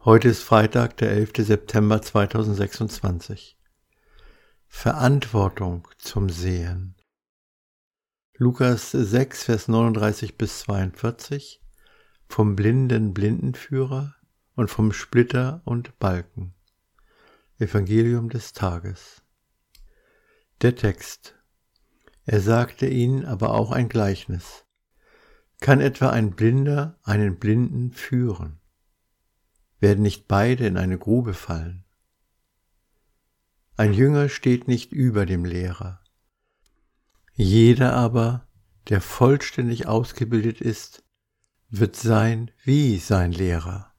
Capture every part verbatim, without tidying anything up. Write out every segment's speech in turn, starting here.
Heute ist Freitag, der elfter September zweitausendsechsundzwanzig. Verantwortung zum Sehen. Lukas sechs, Vers neununddreißig bis zweiundvierzig, vom blinden Blindenführer und vom Splitter und Balken. Evangelium des Tages. Der Text. Er sagte ihnen aber auch ein Gleichnis. Kann etwa ein Blinder einen Blinden führen? Werden nicht beide in eine Grube fallen? Ein Jünger steht nicht über dem Lehrer. Jeder aber, der vollständig ausgebildet ist, wird sein wie sein Lehrer.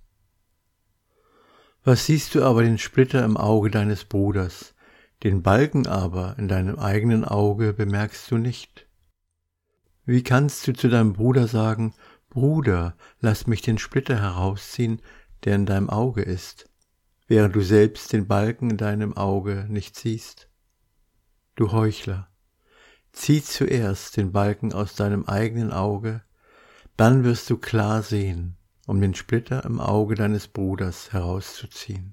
Was siehst du aber den Splitter im Auge deines Bruders, den Balken aber in deinem eigenen Auge bemerkst du nicht? Wie kannst du zu deinem Bruder sagen, Bruder, lass mich den Splitter herausziehen, der in deinem Auge ist, während du selbst den Balken in deinem Auge nicht siehst? Du Heuchler, zieh zuerst den Balken aus deinem eigenen Auge, dann wirst du klar sehen, um den Splitter im Auge deines Bruders herauszuziehen.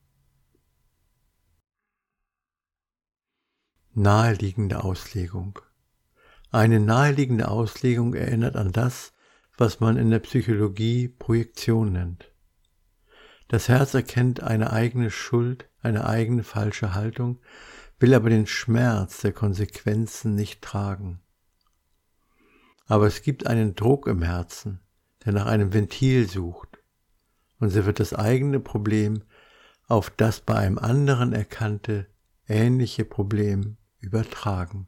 Naheliegende Auslegung. Eine naheliegende Auslegung erinnert an das, was man in der Psychologie Projektion nennt. Das Herz erkennt eine eigene Schuld, eine eigene falsche Haltung, will aber den Schmerz der Konsequenzen nicht tragen. Aber es gibt einen Druck im Herzen, der nach einem Ventil sucht, und so wird das eigene Problem auf das bei einem anderen erkannte, ähnliche Problem übertragen.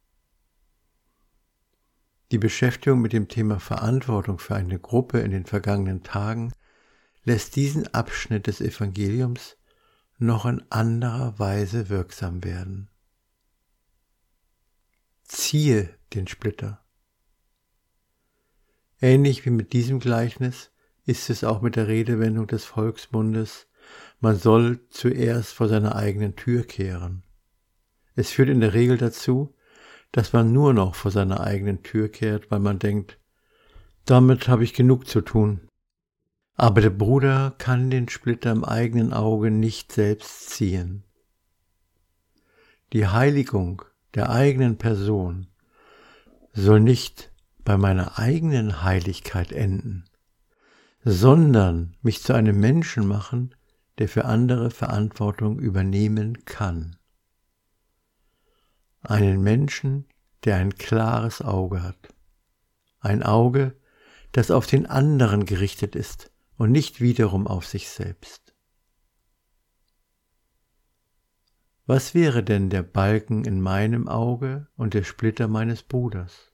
Die Beschäftigung mit dem Thema Verantwortung für eine Gruppe in den vergangenen Tagen lässt diesen Abschnitt des Evangeliums noch in anderer Weise wirksam werden. Ziehe den Splitter. Ähnlich wie mit diesem Gleichnis ist es auch mit der Redewendung des Volksmundes, man soll zuerst vor seiner eigenen Tür kehren. Es führt in der Regel dazu, dass man nur noch vor seiner eigenen Tür kehrt, weil man denkt, damit habe ich genug zu tun. Aber der Bruder kann den Splitter im eigenen Auge nicht selbst ziehen. Die Heiligung der eigenen Person soll nicht bei meiner eigenen Heiligkeit enden, sondern mich zu einem Menschen machen, der für andere Verantwortung übernehmen kann. Einen Menschen, der ein klares Auge hat. Ein Auge, das auf den anderen gerichtet ist und nicht wiederum auf sich selbst. Was wäre denn der Balken in meinem Auge und der Splitter meines Bruders?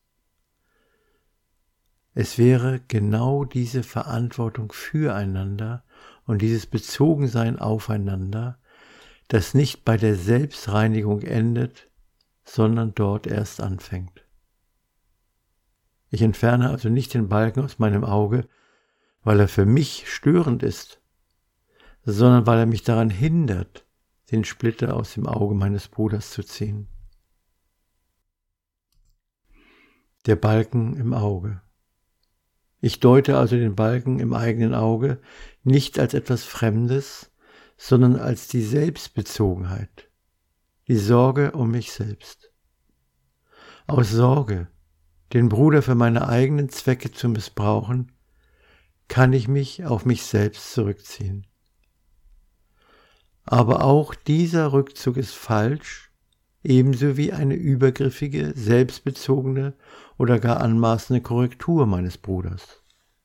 Es wäre genau diese Verantwortung füreinander und dieses Bezogensein aufeinander, das nicht bei der Selbstreinigung endet, sondern dort erst anfängt. Ich entferne also nicht den Balken aus meinem Auge, weil er für mich störend ist, sondern weil er mich daran hindert, den Splitter aus dem Auge meines Bruders zu ziehen. Der Balken im Auge. Ich deute also den Balken im eigenen Auge nicht als etwas Fremdes, sondern als die Selbstbezogenheit, die Sorge um mich selbst. Aus Sorge, den Bruder für meine eigenen Zwecke zu missbrauchen, kann ich mich auf mich selbst zurückziehen. Aber auch dieser Rückzug ist falsch, ebenso wie eine übergriffige, selbstbezogene oder gar anmaßende Korrektur meines Bruders.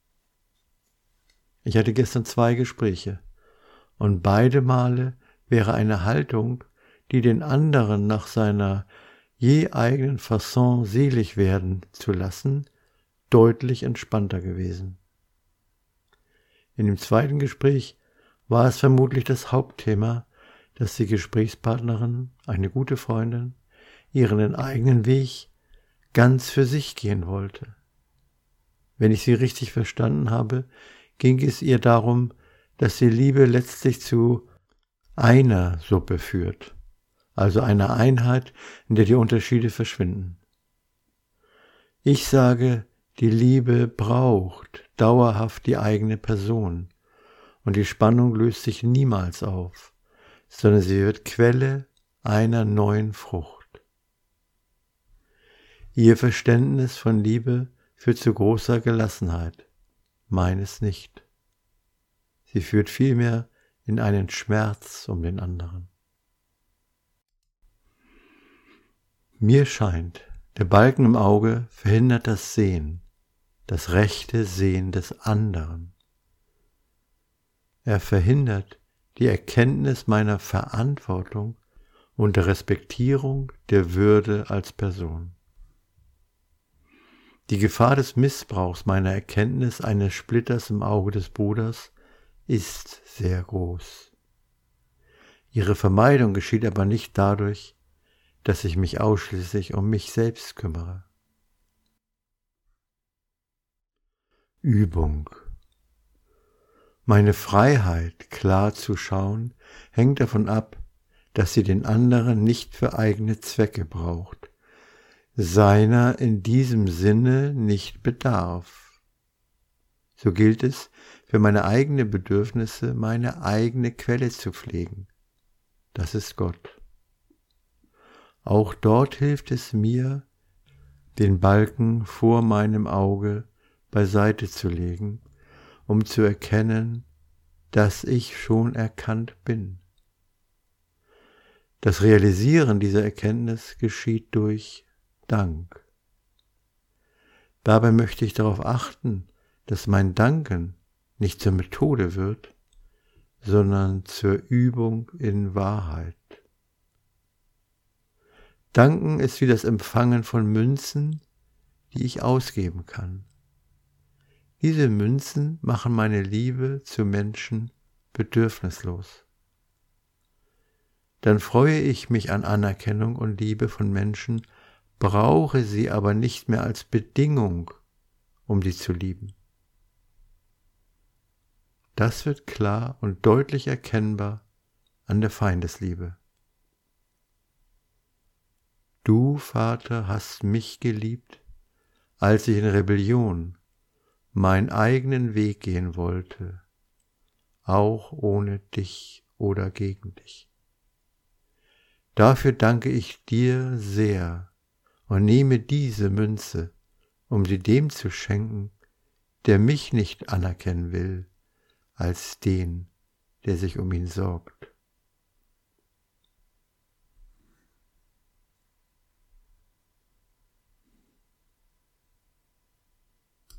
Ich hatte gestern zwei Gespräche und beide Male wäre eine Haltung, die den anderen nach seiner je eigenen Fasson selig werden zu lassen, deutlich entspannter gewesen. In dem zweiten Gespräch war es vermutlich das Hauptthema, dass die Gesprächspartnerin, eine gute Freundin, ihren eigenen Weg ganz für sich gehen wollte. Wenn ich sie richtig verstanden habe, ging es ihr darum, dass die Liebe letztlich zu einer Suppe führt, also einer Einheit, in der die Unterschiede verschwinden. Ich sage, die Liebe braucht dauerhaft die eigene Person und die Spannung löst sich niemals auf, sondern sie wird Quelle einer neuen Frucht. Ihr Verständnis von Liebe führt zu großer Gelassenheit, meines nicht. Sie führt vielmehr in einen Schmerz um den anderen. Mir scheint, der Balken im Auge verhindert das Sehen, das rechte Sehen des anderen. Er verhindert die Erkenntnis meiner Verantwortung und der Respektierung der Würde als Person. Die Gefahr des Missbrauchs meiner Erkenntnis eines Splitters im Auge des Bruders ist sehr groß. Ihre Vermeidung geschieht aber nicht dadurch, dass ich mich ausschließlich um mich selbst kümmere. Übung. Meine Freiheit, klar zu schauen, hängt davon ab, dass sie den anderen nicht für eigene Zwecke braucht, seiner in diesem Sinne nicht bedarf. So gilt es, für meine eigenen Bedürfnisse meine eigene Quelle zu pflegen. Das ist Gott. Auch dort hilft es mir, den Balken vor meinem Auge beiseite zu legen, um zu erkennen, dass ich schon erkannt bin. Das Realisieren dieser Erkenntnis geschieht durch Dank. Dabei möchte ich darauf achten, dass mein Danken nicht zur Methode wird, sondern zur Übung in Wahrheit. Danken ist wie das Empfangen von Münzen, die ich ausgeben kann. Diese Münzen machen meine Liebe zu Menschen bedürfnislos. Dann freue ich mich an Anerkennung und Liebe von Menschen, brauche sie aber nicht mehr als Bedingung, um sie zu lieben. Das wird klar und deutlich erkennbar an der Feindesliebe. Du, Vater, hast mich geliebt, als ich in Rebellion meinen eigenen Weg gehen wollte, auch ohne dich oder gegen dich. Dafür danke ich dir sehr und nehme diese Münze, um sie dem zu schenken, der mich nicht anerkennen will, als den, der sich um ihn sorgt.